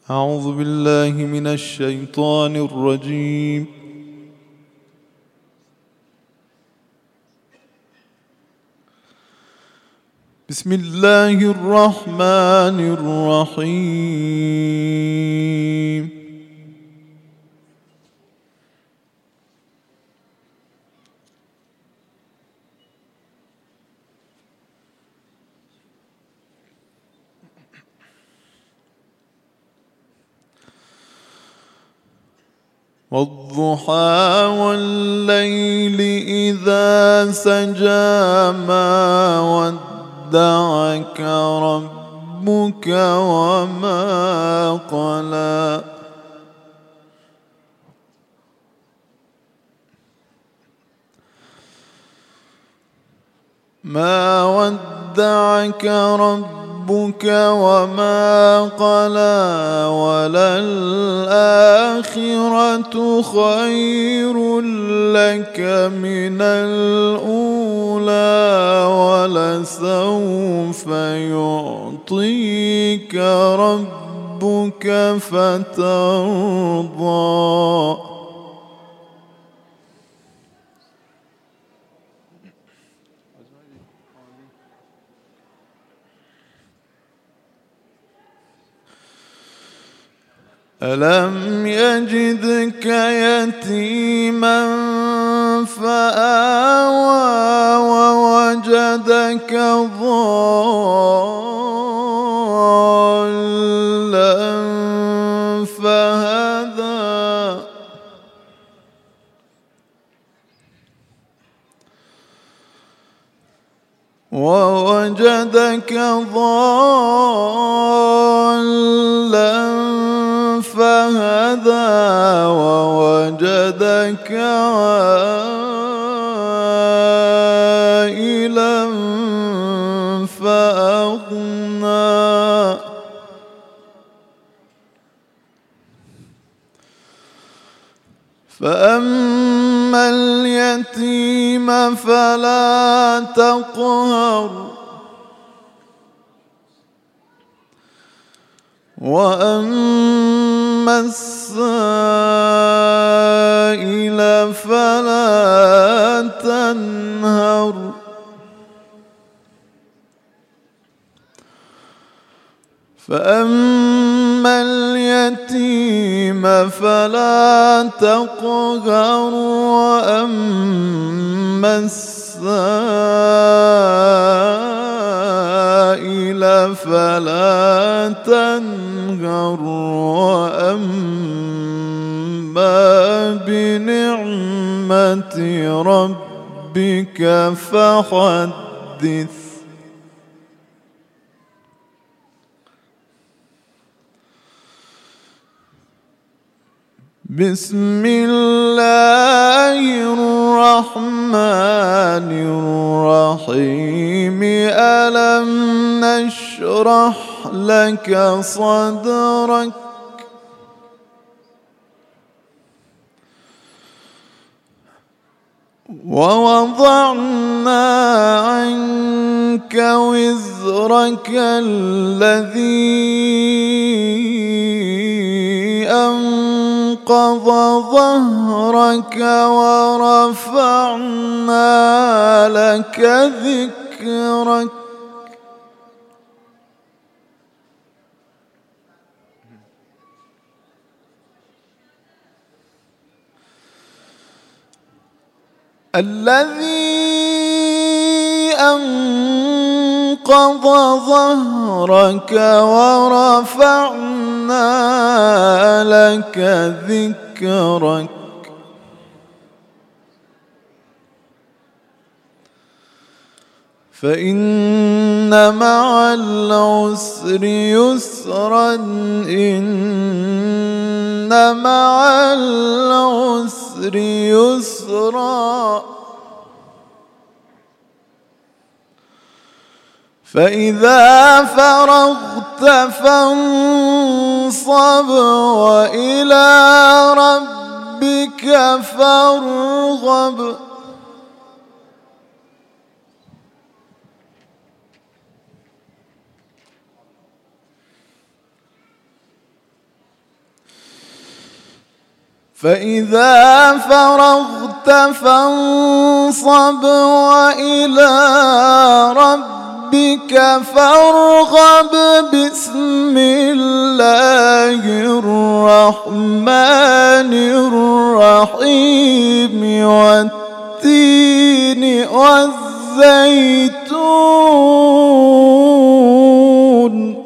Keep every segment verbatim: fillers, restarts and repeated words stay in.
أعوذ بالله من الشيطان الرجيم. بسم الله الرحمن الرحيم. والضحى والليل إذا سجى ما ودعك ربك وما قلى ما ودعك ربك وما قلى وللآخرة خير لك من الأولى ولسوف يعطيك ربك فترضى. ألم يجدك يتيما فآوى ووجدك ضالا فهدى ووجدك ضالا فهدى ووجدك عائلا فأغنى فأما اليتيم فلا تقهر وأما السائل فلا تنهر فأما اليتيم فلا تقهر وأما السائل فلا تنهر وأما بنعمة ربك فحدث. بسم الله الرحمن الرحيم. ألم نشرح لك صدرك ووضعنا عنك وزرك الذي أنقض ظهرك ورفعنا لك ذكرك. الذي أنقض ظهرك ورفعنا لك ذكرك. فإن مع العسر يسرا إن مع العسر يسرا. فإذا فرغت فانصب وإلى ربك فارغب. فإذا فرغت فانصب وإلى ربك فارغب. بسم الله الرحمن الرحيم والتين والزيتون.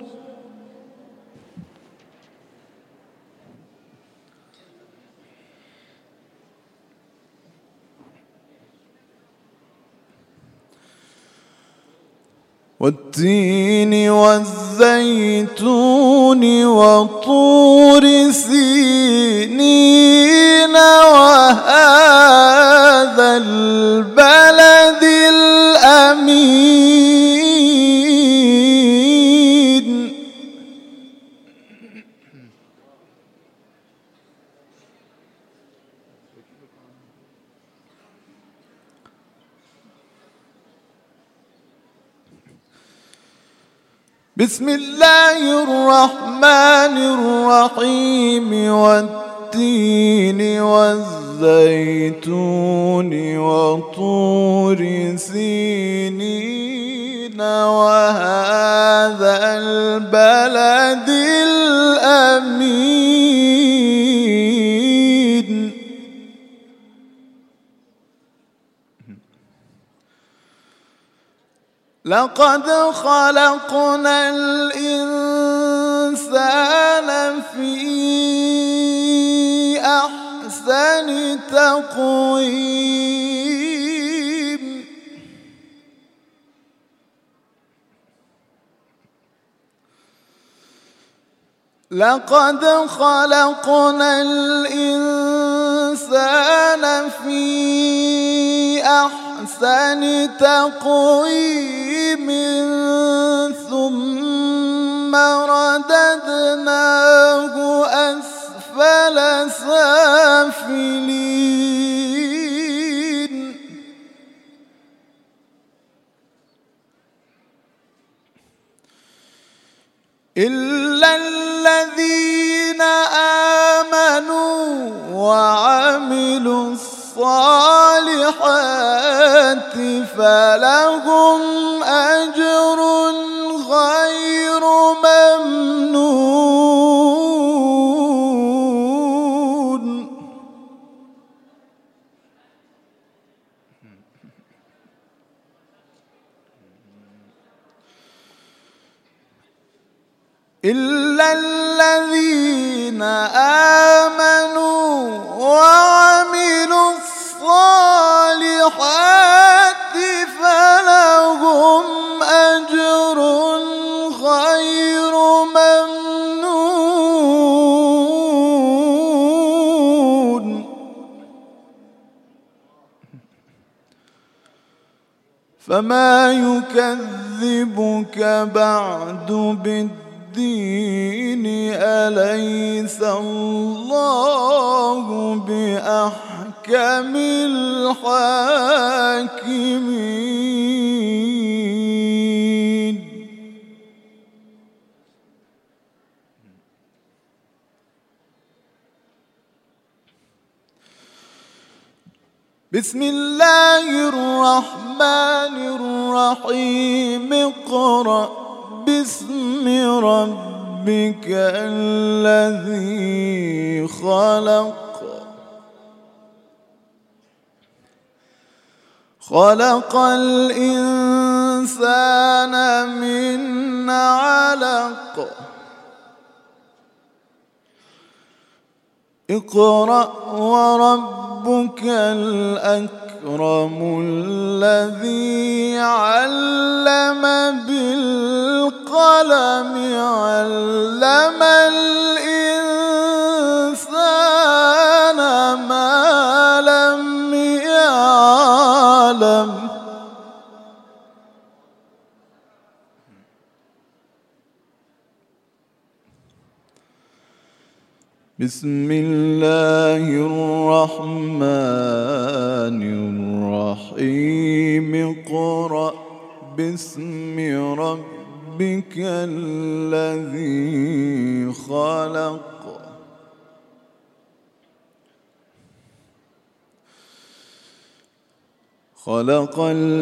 والتين والزيتون وطور سينين وهذا البلد الأمين. بسم الله الرحمن الرحيم والتين والزيتون وطور سينين وهذا البلد الأمين. لقد خلقنا الإنسان في أحسن تقويم. لقد خلقنا الإنسان في أحسن تقويم ثم رددناه أسفل سافلين. إلا الذين آمنوا وعملوا الصالحات فلهم أجر غير ممنون. إلا الذين آمنوا وعملوا الصالحات فلهم أجر غير ممنون. فما يكذبك بعد بالدين أليس الله بأحكم الحاكمين. بسم الله الرحمن الرحيم. اقرأ باسم ربك الذي خلق. خلق الإنسان من علق. اقرأ وربك الأكرم الذي علم بالقلم علم الإنسان ما لم يعلم. بسم الله الرحمن الرحيم. اقرأ باسم ربك الذي خلق. خلق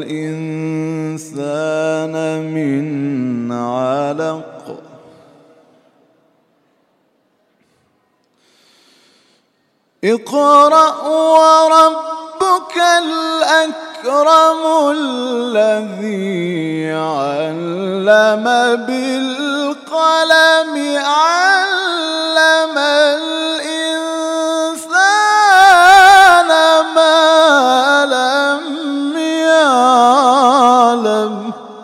الإنسان من علق اقرأ وربك الأكرم الذي علم بالقلم علم الإنسان ما لم يعلم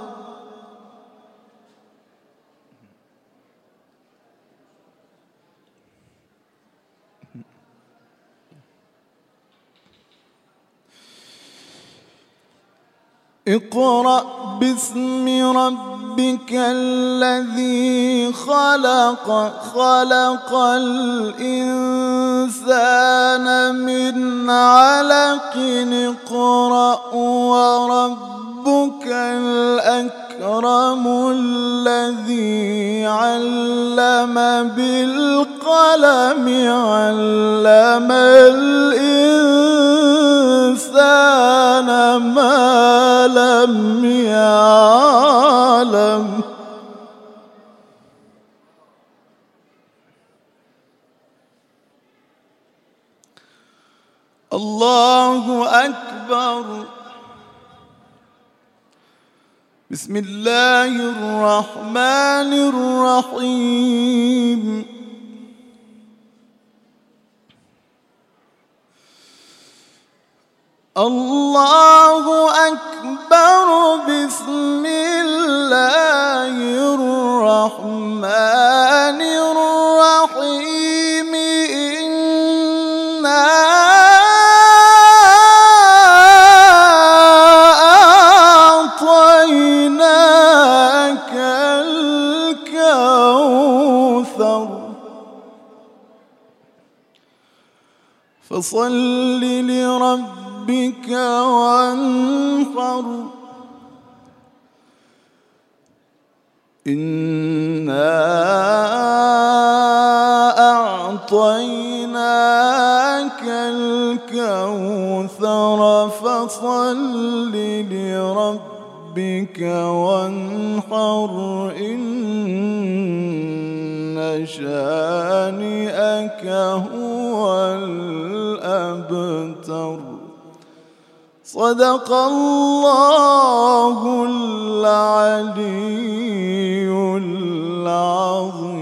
اقرأ باسم ربك الذي خلق خلق الإنسان من علق اقرأ وربك الأكرم الذي علم بالقلم علم الإنسان ما لم يعلم الله أكبر. بسم الله الرحمن الرحيم. الله أكبر. بسم الله الرحمن الرحيم. إنا أعطيناك الكوثر فصل لربك وانحر إنا أعطيناك الكوثر فصل لربك وانحر إن شانئك هو الأبتر. صدق الله العلي العظيم.